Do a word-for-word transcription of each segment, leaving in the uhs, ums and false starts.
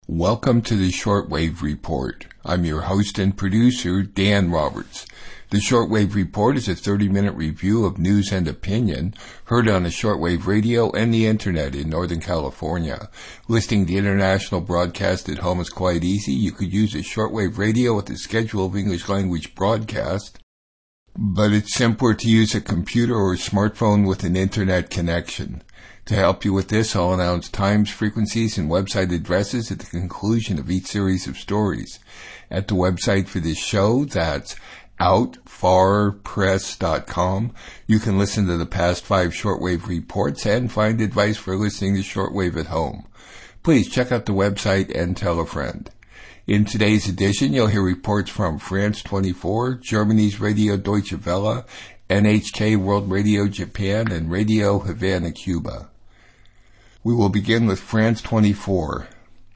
Welcome to the Shortwave Report. I'm your host and producer, Dan Roberts. The Shortwave Report is a thirty-minute review of news and opinion heard on the shortwave radio and the internet in Northern California. Listening to international broadcast at home is quite easy. You could use a shortwave radio with a schedule of English language broadcast, but it's simpler to use a computer or a smartphone with an internet connection. To help you with this, I'll announce times, frequencies, and website addresses at the conclusion of each series of stories. At the website for this show, that's out far press dot com, you can listen to the past five shortwave reports and find advice for listening to shortwave at home. Please check out the website and tell a friend. In today's edition, you'll hear reports from France twenty-four, Germany's Radio Deutsche Welle, N H K World Radio Japan, and Radio Havana, Cuba. We will begin with France twenty-four.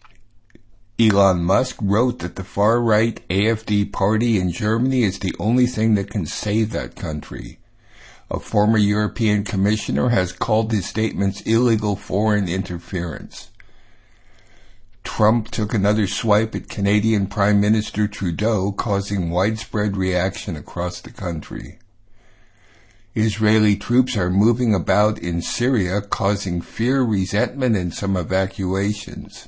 Elon Musk wrote that the far-right A F D party in Germany is the only thing that can save that country. A former European commissioner has called his statements illegal foreign interference. Trump took another swipe at Canadian Prime Minister Trudeau, causing widespread reaction across the country. Israeli troops are moving about in Syria, causing fear, resentment, and some evacuations.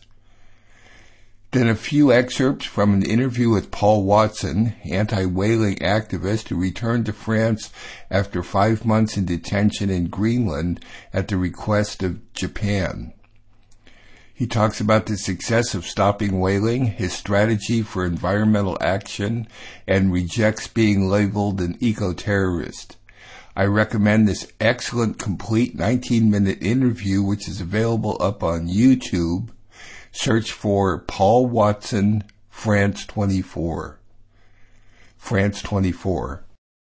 Then a few excerpts from an interview with Paul Watson, anti-whaling activist who returned to France after five months in detention in Greenland at the request of Japan. He talks about the success of stopping whaling, his strategy for environmental action, and rejects being labeled an eco-terrorist. I recommend this excellent, complete nineteen-minute interview, which is available up on YouTube. Search for Paul Watson, France twenty-four. France twenty-four.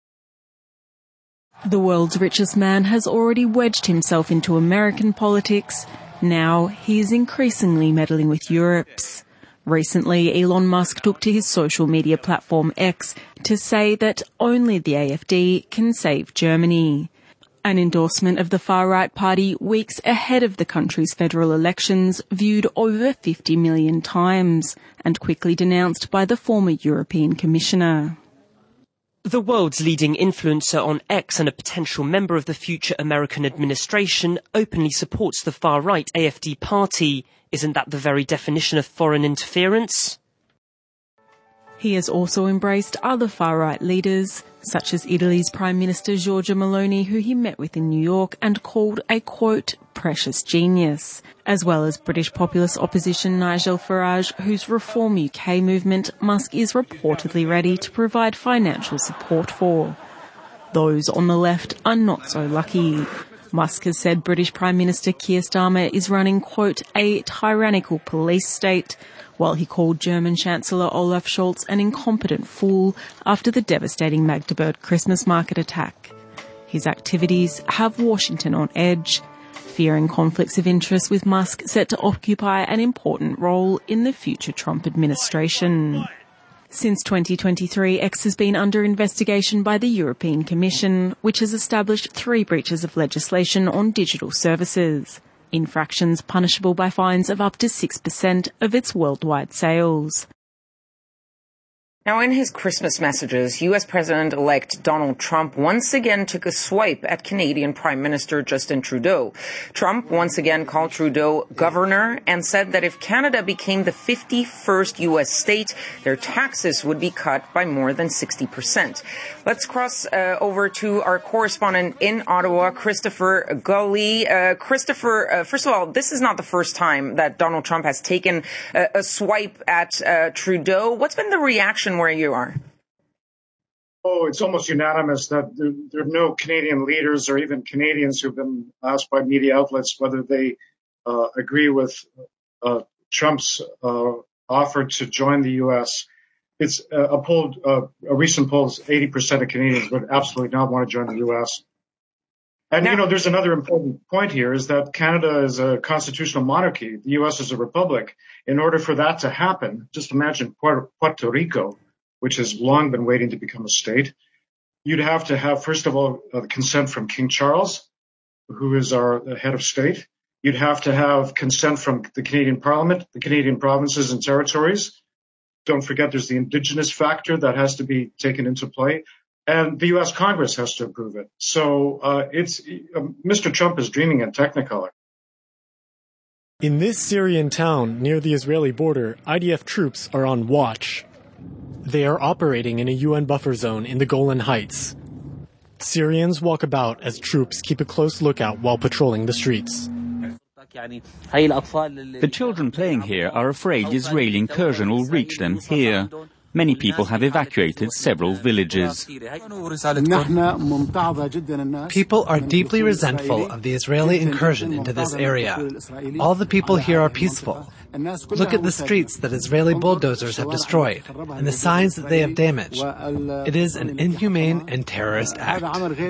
The world's richest man has already wedged himself into American politics. Now he is increasingly meddling with Europe's. Recently, Elon Musk took to his social media platform X to say that only the A F D can save Germany. An endorsement of the far-right party weeks ahead of the country's federal elections, viewed over fifty million times, and quickly denounced by the former European Commissioner. The world's leading influencer on X and a potential member of the future American administration openly supports the far-right A F D party. Isn't that the very definition of foreign interference? He has also embraced other far-right leaders, such as Italy's Prime Minister Giorgia Meloni, who he met with in New York and called a, quote, precious genius, as well as British populist opposition Nigel Farage, whose Reform U K movement Musk is reportedly ready to provide financial support for. Those on the left are not so lucky. Musk has said British Prime Minister Keir Starmer is running, quote, a tyrannical police state, while he called German Chancellor Olaf Scholz an incompetent fool after the devastating Magdeburg Christmas market attack. His activities have Washington on edge, fearing conflicts of interest with Musk set to occupy an important role in the future Trump administration. Since twenty twenty-three, X has been under investigation by the European Commission, which has established three breaches of legislation on digital services, infractions punishable by fines of up to six percent of its worldwide sales. Now, in his Christmas messages, U S President-elect Donald Trump once again took a swipe at Canadian Prime Minister Justin Trudeau. Trump once again called Trudeau governor and said that if Canada became the fifty-first U S state, their taxes would be cut by more than sixty percent. Let's cross uh, over to our correspondent in Ottawa, Christopher Gully. Uh, Christopher, uh, first of all, this is not the first time that Donald Trump has taken uh, a swipe at uh, Trudeau. What's been the reaction where you are? Oh, it's almost unanimous that there, there are no Canadian leaders or even Canadians who've been asked by media outlets whether they uh, agree with uh, Trump's uh, offer to join the U S. It's uh, a poll, uh, a recent poll, eighty percent of Canadians would absolutely not want to join the U S. And, now, you know, there's another important point here is that Canada is a constitutional monarchy. The U S is a republic. In order for that to happen, just imagine Puerto, Puerto Rico, which has long been waiting to become a state. You'd have to have, first of all, uh, consent from King Charles, who is our head of state. You'd have to have consent from the Canadian Parliament, the Canadian provinces and territories. Don't forget there's the indigenous factor that has to be taken into play. And the U S Congress has to approve it. So uh, it's uh, Mister Trump is dreaming in Technicolor. In this Syrian town near the Israeli border, I D F troops are on watch. They are operating in a U N buffer zone in the Golan Heights. Syrians walk about as troops keep a close lookout while patrolling the streets. The children playing here are afraid Israeli incursion will reach them here. Many people have evacuated several villages. People are deeply resentful of the Israeli incursion into this area. All the people here are peaceful. Look at the streets that Israeli bulldozers have destroyed and the signs that they have damaged. It is an inhumane and terrorist act.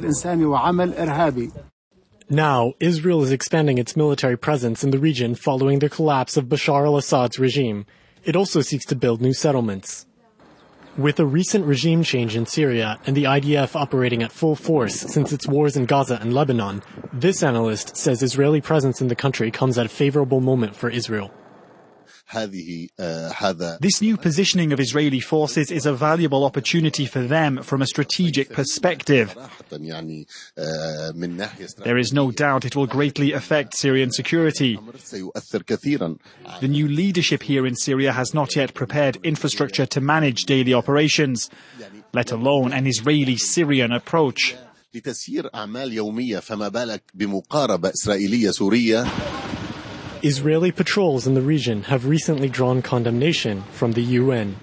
Now, Israel is expanding its military presence in the region following the collapse of Bashar al-Assad's regime. It also seeks to build new settlements. With a recent regime change in Syria and the I D F operating at full force since its wars in Gaza and Lebanon, this analyst says Israeli presence in the country comes at a favorable moment for Israel. This new positioning of Israeli forces is a valuable opportunity for them from a strategic perspective. There is no doubt it will greatly affect Syrian security. The new leadership here in Syria has not yet prepared infrastructure to manage daily operations, let alone an Israeli-Syrian approach. Israeli patrols in the region have recently drawn condemnation from the U N.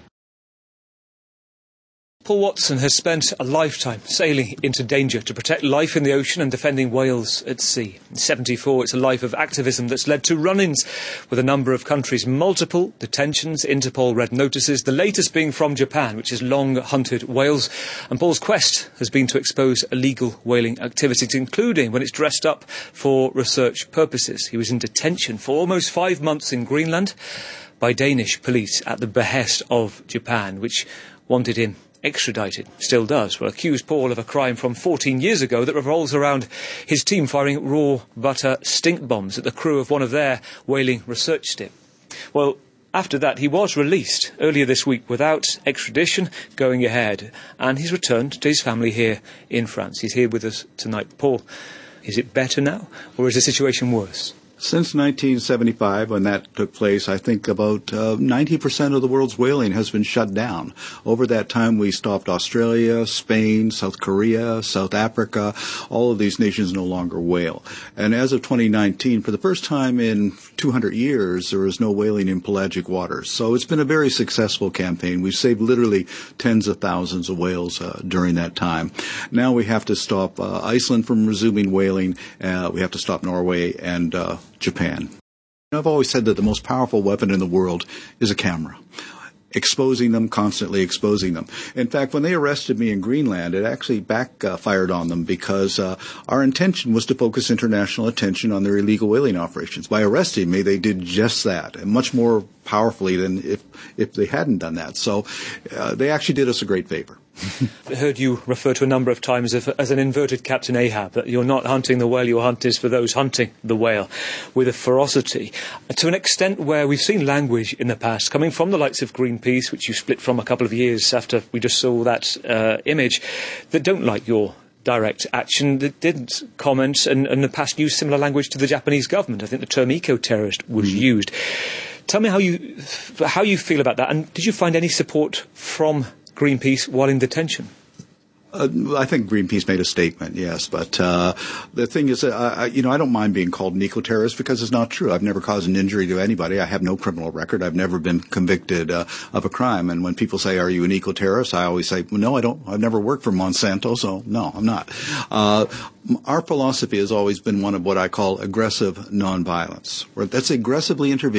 Paul Watson has spent a lifetime sailing into danger to protect life in the ocean and defending whales at sea. In seventy-four, it's a life of activism that's led to run-ins with a number of countries, multiple detentions, Interpol red notices, the latest being from Japan, which has long hunted whales. And Paul's quest has been to expose illegal whaling activities, including when it's dressed up for research purposes. He was in detention for almost five months in Greenland by Danish police at the behest of Japan, which wanted him extradited, still does. Well, accused Paul of a crime from fourteen years ago that revolves around his team firing raw butter stink bombs at the crew of one of their whaling research ship. Well, after that, he was released earlier this week without extradition going ahead, and he's returned to his family here in France. He's here with us tonight. Paul, is it better now, or is the situation worse? Since nineteen seventy-five, when that took place, I think about uh, ninety percent of the world's whaling has been shut down. Over that time, we stopped Australia, Spain, South Korea, South Africa. All of these nations no longer whale. And as of twenty nineteen, for the first time in two hundred years, there is no whaling in pelagic waters. So it's been a very successful campaign. We've saved literally tens of thousands of whales uh, during that time. Now we have to stop uh, Iceland from resuming whaling. Uh, we have to stop Norway and uh, Japan. I've always said that the most powerful weapon in the world is a camera. Exposing them, constantly exposing them. In fact, when they arrested me in Greenland, it actually backfired on them because uh, our intention was to focus international attention on their illegal whaling operations. By arresting me, they did just that, and much more powerfully than if, if they hadn't done that. So uh, they actually did us a great favor. I heard you refer to a number of times as, as an inverted Captain Ahab, that you're not hunting the whale, your hunt is for those hunting the whale with a ferocity, to an extent where we've seen language in the past coming from the likes of Greenpeace, which you split from a couple of years after we just saw that uh, image, that don't like your direct action, that didn't comment and in the past used similar language to the Japanese government. I think the term eco-terrorist was mm. used. Tell me how you, how you feel about that, and did you find any support from Greenpeace while in detention? Uh, I think Greenpeace made a statement, yes, but uh, the thing is, uh, I, you know, I don't mind being called an eco-terrorist because it's not true. I've never caused an injury to anybody. I have no criminal record. I've never been convicted uh, of a crime. And when people say, "Are you an eco-terrorist?" I always say, well, "No, I don't. I've never worked for Monsanto, so no, I'm not." Uh, our philosophy has always been one of what I call aggressive nonviolence, where let's aggressively intervene,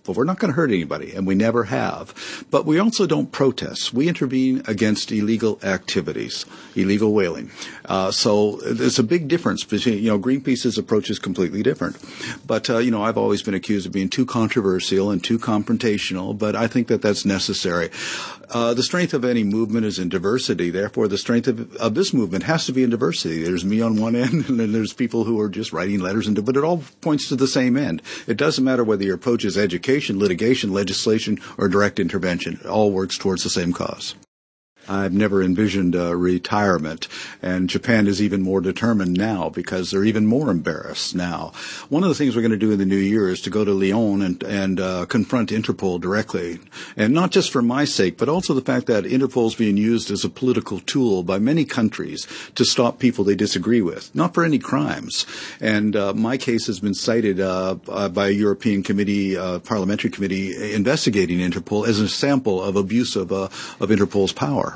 But we're not going to hurt anybody, and we never have. But we also don't protest. We intervene against illegal activities, illegal whaling. Uh, so there's a big difference between, you know, Greenpeace's approach is completely different. But, uh, you know, I've always been accused of being too controversial and too confrontational, but I think that that's necessary. Uh, the strength of any movement is in diversity. Therefore, the strength of, of this movement has to be in diversity. There's me on one end, and then there's people who are just writing letters, and but it all points to the same end. It doesn't matter whether your approach is education, litigation, legislation, or direct intervention. It all works towards the same cause. I've never envisioned uh, retirement, and Japan is even more determined now because they're even more embarrassed now. One of the things we're going to do in the new year is to go to Lyon and, and uh, confront Interpol directly, and not just for my sake, but also the fact that Interpol is being used as a political tool by many countries to stop people they disagree with, not for any crimes. And uh, my case has been cited uh, uh, by a European committee, uh, parliamentary committee, investigating Interpol as an example of abuse of, uh, of Interpol's power.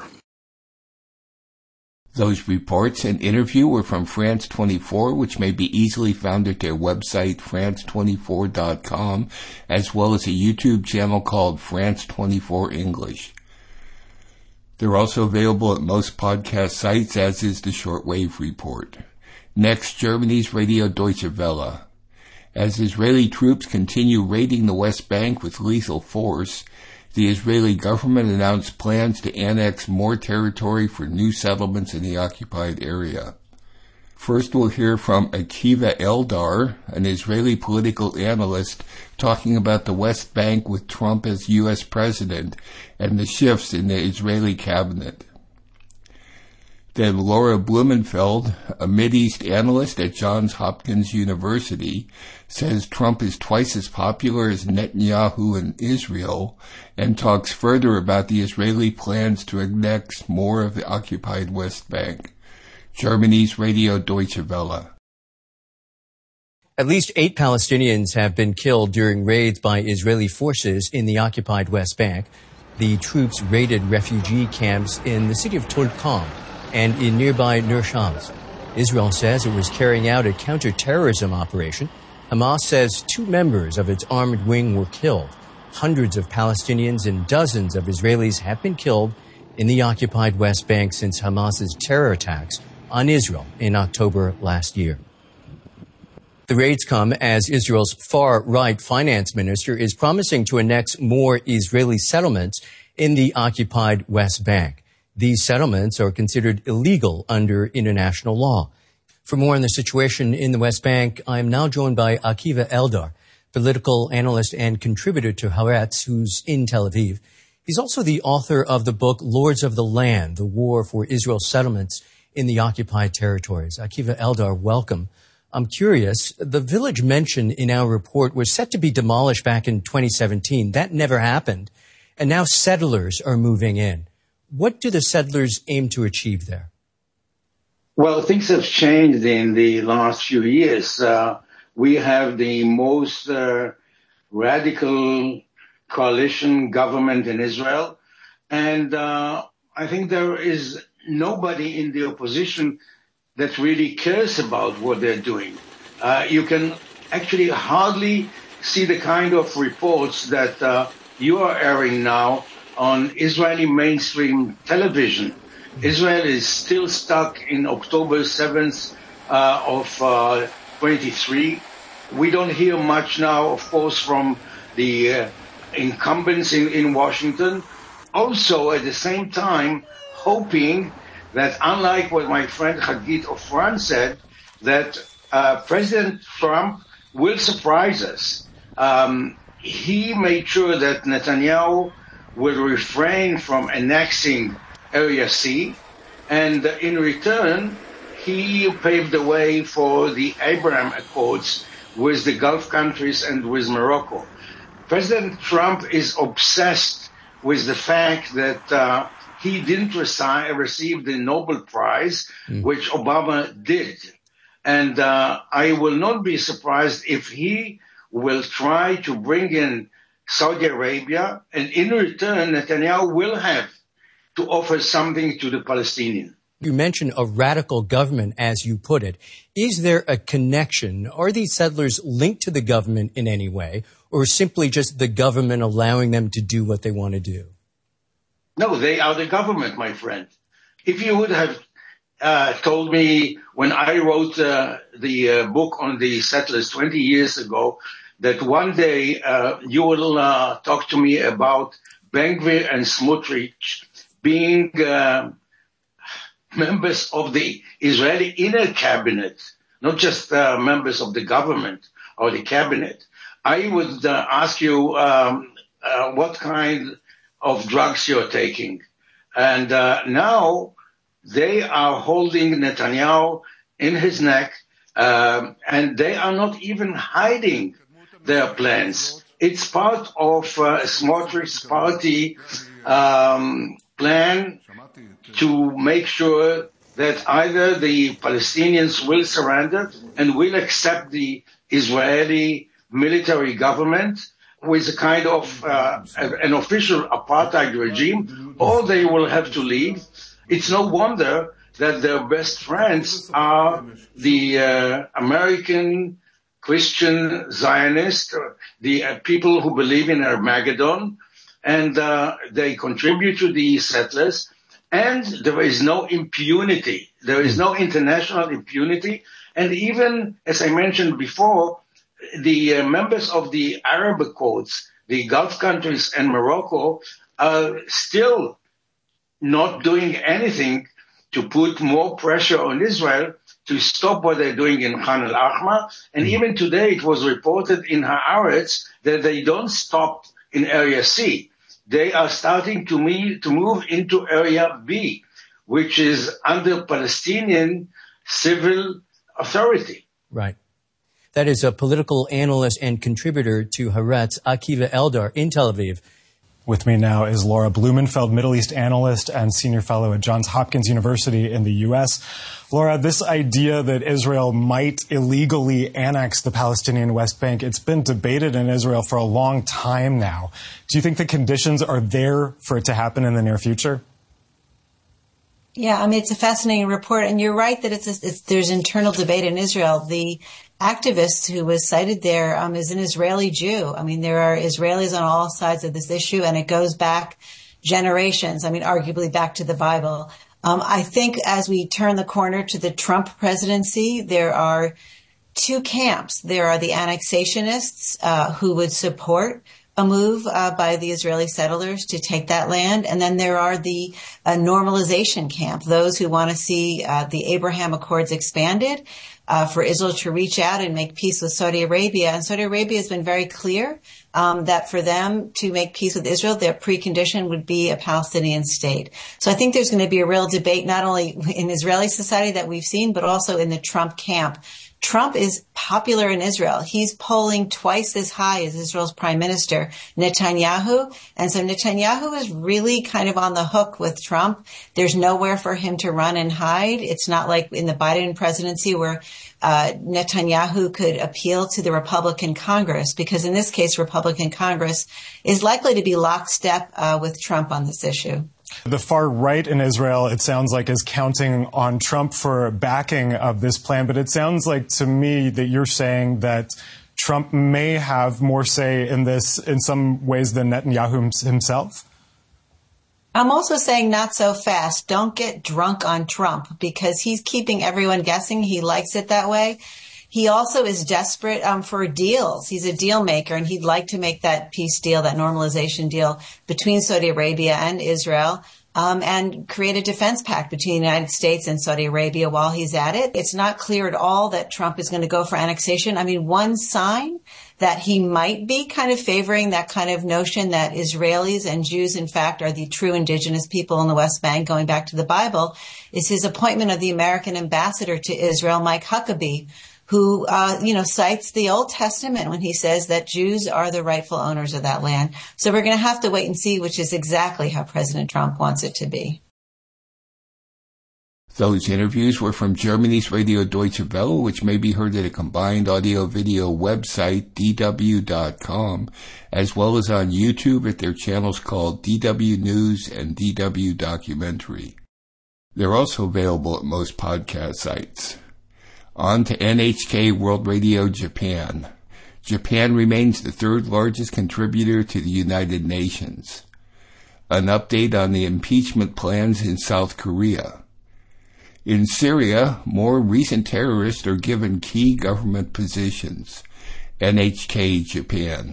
Those reports and interview were from France twenty-four, which may be easily found at their website, france twenty-four dot com, as well as a YouTube channel called France twenty-four English. They're also available at most podcast sites, as is the Shortwave Report. Next, Germany's Radio Deutsche Welle. As Israeli troops continue raiding the West Bank with lethal force, the Israeli government announced plans to annex more territory for new settlements in the occupied area. First, we'll hear from Akiva Eldar, an Israeli political analyst, talking about the West Bank with Trump as U S president and the shifts in the Israeli cabinet. Then Laura Blumenfeld, a Mideast analyst at Johns Hopkins University, says Trump is twice as popular as Netanyahu in Israel, and talks further about the Israeli plans to annex more of the occupied West Bank. Germany's Radio Deutsche Welle. At least eight Palestinians have been killed during raids by Israeli forces in the occupied West Bank. The troops raided refugee camps in the city of Tulkarm and in nearby Nur Shams. Israel says it was carrying out a counter-terrorism operation. Hamas says two members of its armored wing were killed. Hundreds of Palestinians and dozens of Israelis have been killed in the occupied West Bank since Hamas's terror attacks on Israel in October last year. The raids come as Israel's far-right finance minister is promising to annex more Israeli settlements in the occupied West Bank. These settlements are considered illegal under international law. For more on the situation in the West Bank, I am now joined by Akiva Eldar, political analyst and contributor to Haaretz, who's in Tel Aviv. He's also the author of the book Lords of the Land, The War for Israel's Settlements in the Occupied Territories. Akiva Eldar, welcome. I'm curious, the village mentioned in our report was set to be demolished back in twenty seventeen. That never happened. And now settlers are moving in. What do the settlers aim to achieve there? Well, things have changed in the last few years. Uh, we have the most uh, radical coalition government in Israel. And uh, I think there is nobody in the opposition that really cares about what they're doing. Uh, you can actually hardly see the kind of reports that uh, you are airing now on Israeli mainstream television. Israel is still stuck in October seventh uh, of uh, twenty-three. We don't hear much now, of course, from the uh, incumbents in, in Washington. Also, at the same time, hoping that, unlike what my friend Hagit Ofran said, that uh, President Trump will surprise us. Um, he made sure that Netanyahu will refrain from annexing Area C, and in return, he paved the way for the Abraham Accords with the Gulf countries and with Morocco. President Trump is obsessed with the fact that uh, he didn't reci- receive the Nobel Prize, mm. which Obama did. And uh, I will not be surprised if he will try to bring in Saudi Arabia, and in return, Netanyahu will have to offer something to the Palestinians. You mentioned a radical government, as you put it. Is there a connection? Are these settlers linked to the government in any way? or simply just the government allowing them to do what they want to do? No, they are the government, my friend. If you would have uh, told me when I wrote uh, the uh, book on the settlers twenty years ago that one day uh, you will uh, talk to me about Ben-Gvir and Smotrich being uh, members of the Israeli inner cabinet, not just uh, members of the government or the cabinet, I would uh, ask you um, uh, what kind of drugs you're taking. And uh, now they are holding Netanyahu in his neck, um, and they are not even hiding their plans. It's part of uh, Smotrich's party um, plan to make sure that either the Palestinians will surrender and will accept the Israeli military government, who is a kind of uh, an official apartheid regime, or they will have to leave. It's no wonder that their best friends are the uh, American Christian Zionists, the uh, people who believe in Armageddon, and uh, they contribute to the settlers. And there is no impunity. There is no international impunity. And even, as I mentioned before, the uh, members of the Arab Accords, the Gulf countries and Morocco, are still not doing anything to put more pressure on Israel to stop what they're doing in Khan al-Ahmar. And even today it was reported in Haaretz that they don't stop in Area C. They are starting to, me, to move into Area B, which is under Palestinian civil authority. Right. That is a political analyst and contributor to Haaretz, Akiva Eldar, in Tel Aviv. With me now is Laura Blumenfeld, Middle East analyst and senior fellow at Johns Hopkins University in the U S. Laura, this idea that Israel might illegally annex the Palestinian West Bank, it's been debated in Israel for a long time now. Do you think the conditions are there for it to happen in the near future? Yeah, I mean, it's a fascinating report, and you're right that it's, a, it's there's internal debate in Israel. The activist who was cited there um, is an Israeli Jew. I mean, there are Israelis on all sides of this issue, and it goes back generations. I mean, arguably back to the Bible. Um, I think as we turn the corner to the Trump presidency, there are two camps. There are the annexationists uh, who would support a move uh, by the Israeli settlers to take that land. And then there are the uh, normalization camp, those who want to see uh, the Abraham Accords expanded uh, for Israel to reach out and make peace with Saudi Arabia. And Saudi Arabia has been very clear um, that for them to make peace with Israel, their precondition would be a Palestinian state. So I think there's going to be a real debate, not only in Israeli society that we've seen, but also in the Trump camp. Trump is popular in Israel. He's polling twice as high as Israel's prime minister, Netanyahu. And so Netanyahu is really kind of on the hook with Trump. There's nowhere for him to run and hide. It's not like in the Biden presidency where uh, Netanyahu could appeal to the Republican Congress, because in this case, Republican Congress is likely to be lockstep uh, with Trump on this issue. The far right in Israel, it sounds like, is counting on Trump for backing of this plan. But it sounds like to me that you're saying that Trump may have more say in this in some ways than Netanyahu himself. I'm also saying not so fast. Don't get drunk on Trump, because he's keeping everyone guessing. He likes it that way. He also is desperate um, for deals. He's a deal maker, and he'd like to make that peace deal, that normalization deal between Saudi Arabia and Israel, um, and create a defense pact between the United States and Saudi Arabia while he's at it. It's not clear at all that Trump is going to go for annexation. I mean, one sign that he might be kind of favoring that kind of notion that Israelis and Jews, in fact, are the true indigenous people in the West Bank, going back to the Bible, is his appointment of the American ambassador to Israel, Mike Huckabee, who, uh, you know, cites the Old Testament when he says that Jews are the rightful owners of that land. So we're going to have to wait and see, which is exactly how President Trump wants it to be. Those interviews were from Germany's Radio Deutsche Welle, which may be heard at a combined audio-video website, D W dot com, as well as on YouTube at their channels called D W News and D W Documentary. They're also available at most podcast sites. On to N H K World Radio Japan. Japan remains the third largest contributor to the United Nations. An update on the impeachment plans in South Korea. In Syria, more recent terrorists are given key government positions. N H K Japan.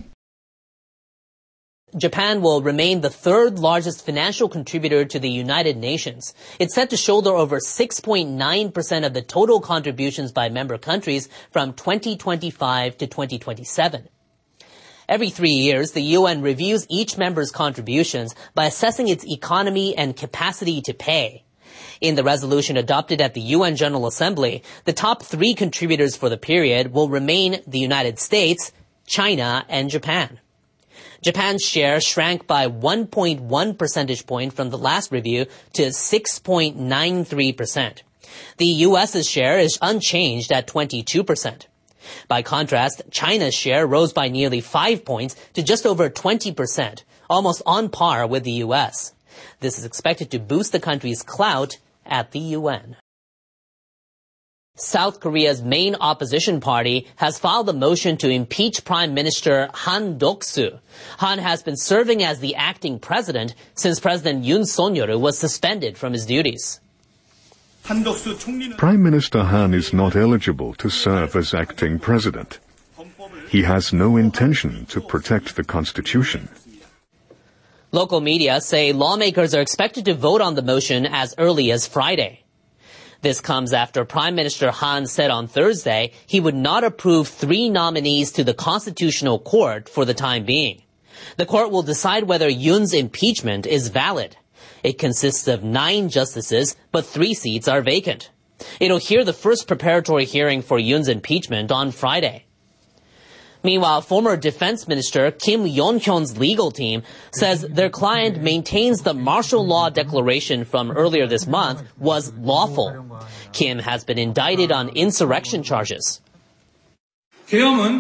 Japan will remain the third largest financial contributor to the United Nations. It's set to shoulder over six point nine percent of the total contributions by member countries from twenty twenty-five to twenty twenty-seven. Every three years, the U N reviews each member's contributions by assessing its economy and capacity to pay. In the resolution adopted at the U N General Assembly, the top three contributors for the period will remain the United States, China, and Japan. Japan's share shrank by one point one percentage point from the last review to six point nine three percent. The U.S.'s share is unchanged at twenty-two percent. By contrast, China's share rose by nearly five points to just over twenty percent, almost on par with the U S. This is expected to boost the country's clout at the U N. South Korea's main opposition party has filed a motion to impeach Prime Minister Han Duck-soo. Han has been serving as the acting president since President Yoon Suk-yeol was suspended from his duties. Prime Minister Han is not eligible to serve as acting president. He has no intention to protect the Constitution. Local media say lawmakers are expected to vote on the motion as early as Friday. This comes after Prime Minister Han said on Thursday he would not approve three nominees to the Constitutional Court for the time being. The court will decide whether Yoon's impeachment is valid. It consists of nine justices, but three seats are vacant. It'll hear the first preparatory hearing for Yoon's impeachment on Friday. Meanwhile, former Defense Minister Kim Yon-hyun's legal team says their client maintains the martial law declaration from earlier this month was lawful. Kim has been indicted on insurrection charges. The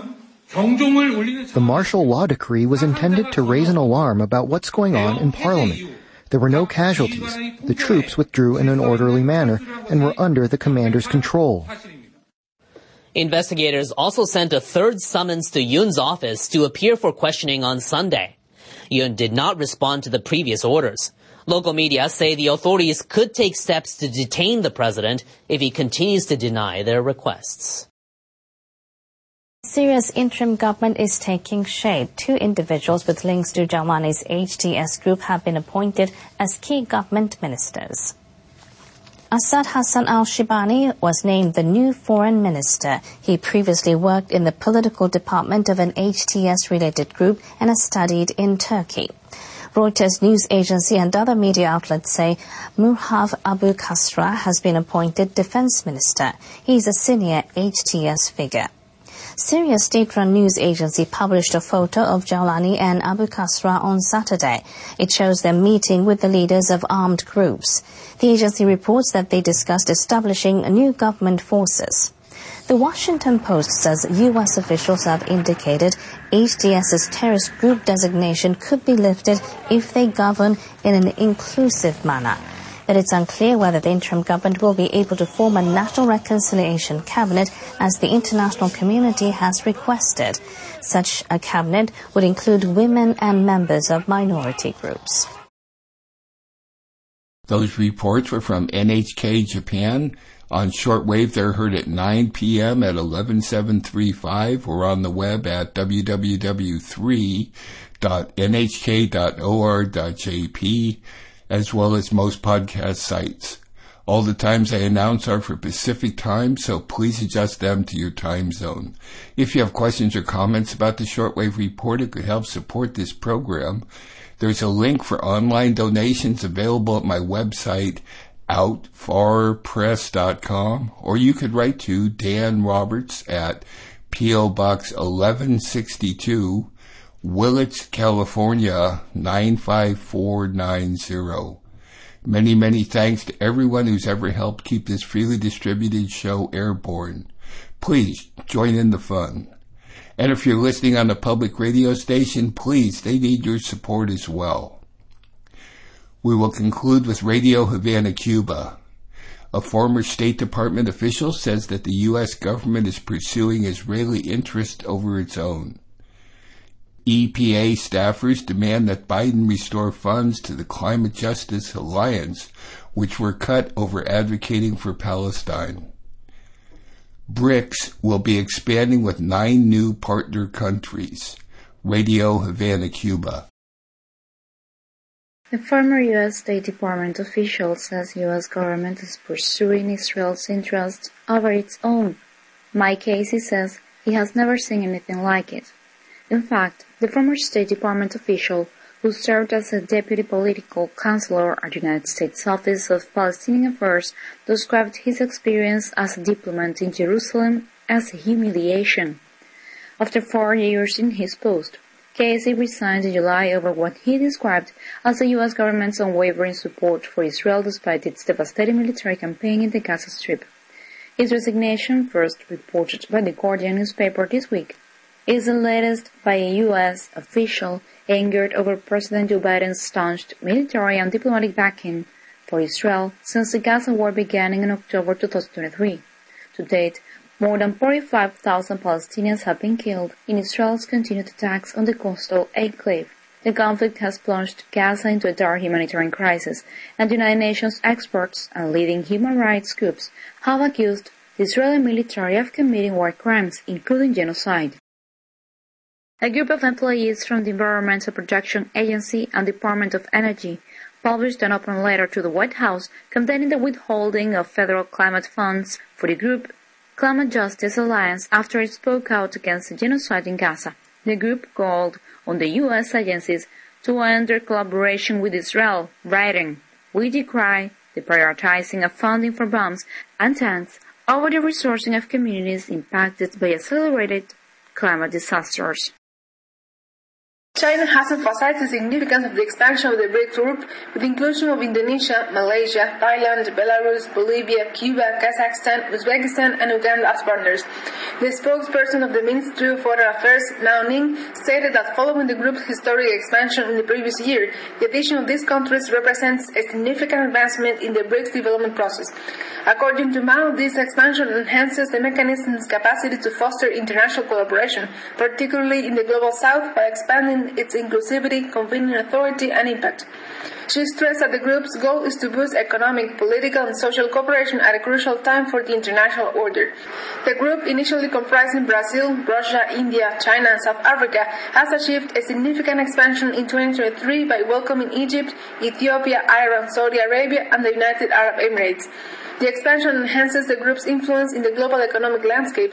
martial law decree was intended to raise an alarm about what's going on in Parliament. There were no casualties. The troops withdrew in an orderly manner and were under the commander's control. Investigators also sent a third summons to Yoon's office to appear for questioning on Sunday. Yoon did not respond to the previous orders. Local media say the authorities could take steps to detain the president if he continues to deny their requests. Syria's interim government is taking shape. Two individuals with links to Jalani's H T S group have been appointed as key government ministers. Assad Hassan al-Shibani was named the new foreign minister. He previously worked in the political department of an H T S-related group and has studied in Turkey. Reuters news agency and other media outlets say Murhav Abu Kasra has been appointed defense minister. He is a senior H T S figure. Syria's state-run news agency published a photo of Jalani and Abu Kasra on Saturday. It shows them meeting with the leaders of armed groups. The agency reports that they discussed establishing new government forces. The Washington Post says U S officials have indicated H T S's terrorist group designation could be lifted if they govern in an inclusive manner. But it's unclear whether the interim government will be able to form a national reconciliation cabinet as the international community has requested. Such a cabinet would include women and members of minority groups. Those reports were from N H K Japan. On shortwave, they're heard at nine p.m. at eleven seven thirty-five or on the web at w w w dot three dot n h k dot o r dot j p, as well as most podcast sites. All the times I announce are for Pacific time, so please adjust them to your time zone. If you have questions or comments about the Shortwave Report or could help support this program, there's a link for online donations available at my website, out far press dot com, or you could write to Dan Roberts at P O Box eleven sixty-two, Willits, California, nine five four nine zero. Many, many thanks to everyone who's ever helped keep this freely distributed show airborne. Please join in the fun. And if you're listening on a public radio station, please, they need your support as well. We will conclude with Radio Havana, Cuba. A former State Department official says that the U S government is pursuing Israeli interest over its own. E P A staffers demand that Biden restore funds to the Climate Justice Alliance, which were cut over advocating for Palestine. BRICS will be expanding with nine new partner countries. Radio Havana, Cuba. A former U S State Department official says U S government is pursuing Israel's interests over its own. Mike Casey says he has never seen anything like it. In fact, the former State Department official, who served as a deputy political counselor at the United States Office of Palestinian Affairs, described his experience as a diplomat in Jerusalem as a humiliation. After four years in his post, Casey resigned in July over what he described as the U S government's unwavering support for Israel despite its devastating military campaign in the Gaza Strip. His resignation, first reported by the Guardian newspaper this week, is the latest by a U S official angered over President Joe Biden's staunch military and diplomatic backing for Israel since the Gaza war began in October twenty twenty-three. To date, more than forty-five thousand Palestinians have been killed in Israel's continued attacks on the coastal enclave. The conflict has plunged Gaza into a dire humanitarian crisis, and United Nations experts and leading human rights groups have accused the Israeli military of committing war crimes, including genocide. A group of employees from the Environmental Protection Agency and Department of Energy published an open letter to the White House condemning the withholding of federal climate funds for the group Climate Justice Alliance after it spoke out against the genocide in Gaza. The group called on the U S agencies to end their collaboration with Israel, writing, "We decry the prioritizing of funding for bombs and tanks over the resourcing of communities impacted by accelerated climate disasters." China has emphasized the significance of the expansion of the BRICS group with the inclusion of Indonesia, Malaysia, Thailand, Belarus, Bolivia, Cuba, Kazakhstan, Uzbekistan, and Uganda as partners. The spokesperson of the Ministry of Foreign Affairs, Mao Ning, stated that following the group's historic expansion in the previous year, the addition of these countries represents a significant advancement in the BRICS development process. According to Mao, this expansion enhances the mechanism's capacity to foster international collaboration, particularly in the Global South, by expanding its inclusivity, convening authority, and impact. She stressed that the group's goal is to boost economic, political, and social cooperation at a crucial time for the international order. The group, initially comprising Brazil, Russia, India, China, and South Africa, has achieved a significant expansion in twenty twenty-three by welcoming Egypt, Ethiopia, Iran, Saudi Arabia, and the United Arab Emirates. The expansion enhances the group's influence in the global economic landscape.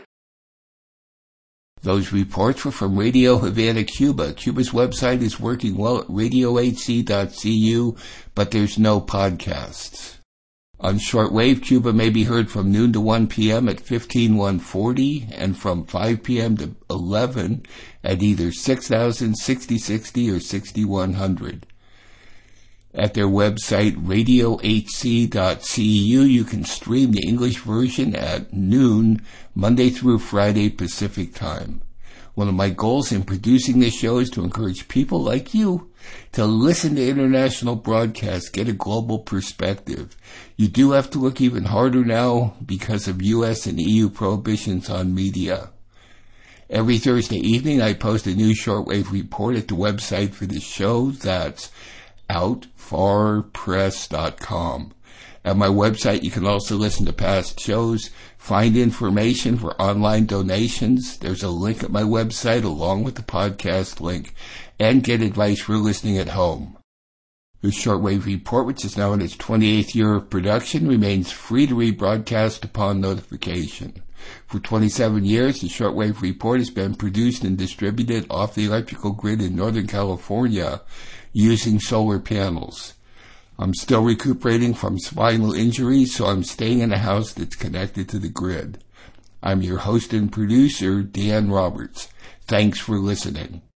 Those reports were from Radio Havana, Cuba. Cuba's website is working well at radio h c dot c u, but there's no podcasts. On shortwave, Cuba may be heard from noon to one p.m. at fifteen one forty and from five p.m. to eleven at either six thousand, sixty sixty, or sixty-one hundred. At their website, radio h c dot c u, you can stream the English version at noon, Monday through Friday Pacific Time. One of my goals in producing this show is to encourage people like you to listen to international broadcasts, get a global perspective. You do have to look even harder now because of U S and E U prohibitions on media. Every Thursday evening, I post a new shortwave report at the website for the show. That's out far press dot com. At my website, you can also listen to past shows, find information for online donations. There's a link at my website along with the podcast link, and get advice for listening at home. The Shortwave Report, which is now in its twenty-eighth year of production, remains free to rebroadcast upon notification. For twenty-seven years, the Shortwave Report has been produced and distributed off the electrical grid in Northern California using solar panels. I'm still recuperating from spinal injuries, so I'm staying in a house that's connected to the grid. I'm your host and producer, Dan Roberts. Thanks for listening.